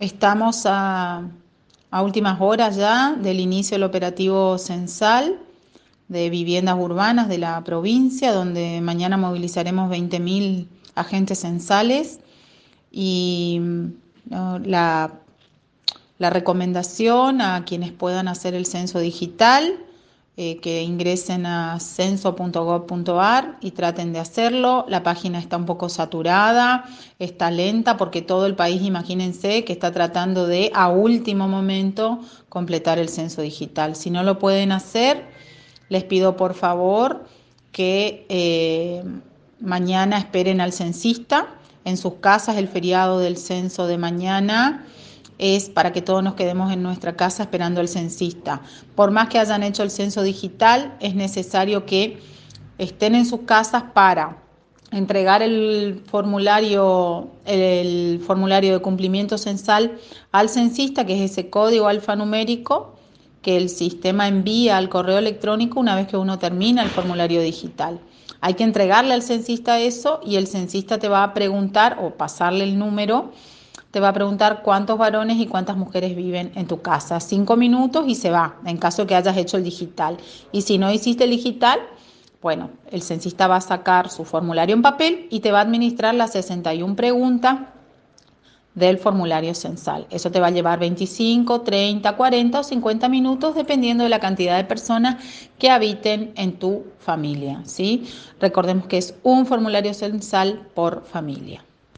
Estamos a últimas horas ya del inicio del operativo censal de viviendas urbanas de la provincia, donde mañana movilizaremos 20.000 agentes censales y ¿no? La recomendación a quienes puedan hacer el censo digital, que ingresen a censo.gov.ar y traten de hacerlo. La página está un poco saturada, está lenta porque todo el país, imagínense, que está tratando de a último momento completar el censo digital. Si no lo pueden hacer, les pido por favor que mañana esperen al censista en sus casas. El feriado del censo de mañana es para que todos nos quedemos en nuestra casa esperando al censista. Por más que hayan hecho el censo digital, es necesario que estén en sus casas para entregar el formulario de cumplimiento censal al censista, que es ese código alfanumérico que el sistema envía al correo electrónico una vez que uno termina el formulario digital. Hay que entregarle al censista eso y el censista te va a preguntar o pasarle el número. Te va a preguntar cuántos varones y cuántas mujeres viven en tu casa. 5 minutos y se va, en caso que hayas hecho el digital. Y si no hiciste el digital, bueno, el censista va a sacar su formulario en papel y te va a administrar las 61 preguntas del formulario censal. Eso te va a llevar 25, 30, 40 o 50 minutos dependiendo de la cantidad de personas que habiten en tu familia, ¿sí? Recordemos que es un formulario censal por familia.